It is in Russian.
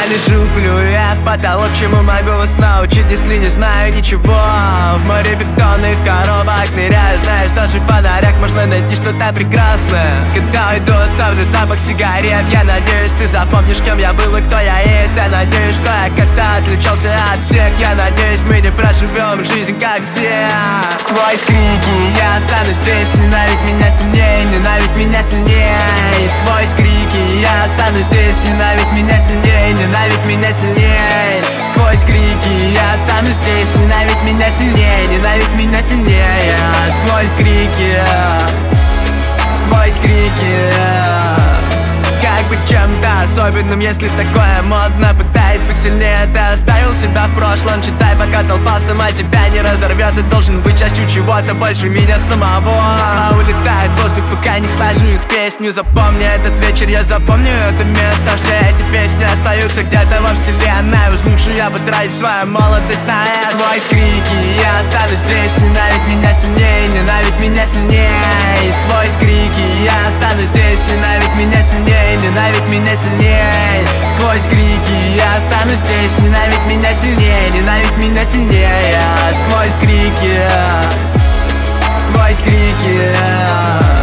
лежу, плюя в потолок, чему могу вас научить, если не знаю ничего. В море бетонных коробок ныряю, знаешь, даже в фонарях можно найти что-то прекрасное. Когда уйду, оставлю запах сигарет. Я надеюсь, ты запомнишь, кем я был и кто я есть. Я надеюсь, что я как-то отличался от всех. Я надеюсь, мы не проживем жизнь как все. Сквозь крики я останусь здесь. Ненавидь меня сильнее, ненавидь меня сильнее. Сквозь крики я останусь здесь. Ненавидь меня сильнее, ненавидь меня сильнее. Сквозь крики я останусь здесь. Ненавидь меня сильнее, ненавидь меня сильнее. Сквозь крики, сквозь крики. Как быть чем-то особенным, если такое модно? Пытаясь быть сильнее, ты оставил себя в прошлом. Читай, пока толпа сама тебя не разорвет. Ты должен быть частью чего-то больше меня самого. Улетает воздух, пока не сложу их в песню. Запомни этот вечер, я запомню это место. Все эти песни остаются где-то во вселенной. Уж лучше я потратить свою молодость на это. Сквозь крики я останусь здесь. Ненавидь меня сильнее, ненавидь меня сильнее. Сквозь крики я останусь здесь. Ненавидь меня сильнее, ненавидь меня сильнее. Сквозь крики я останусь здесь. Ненавидь меня сильнее, ненавидь меня сильнее. Сквозь крики, сквозь крики.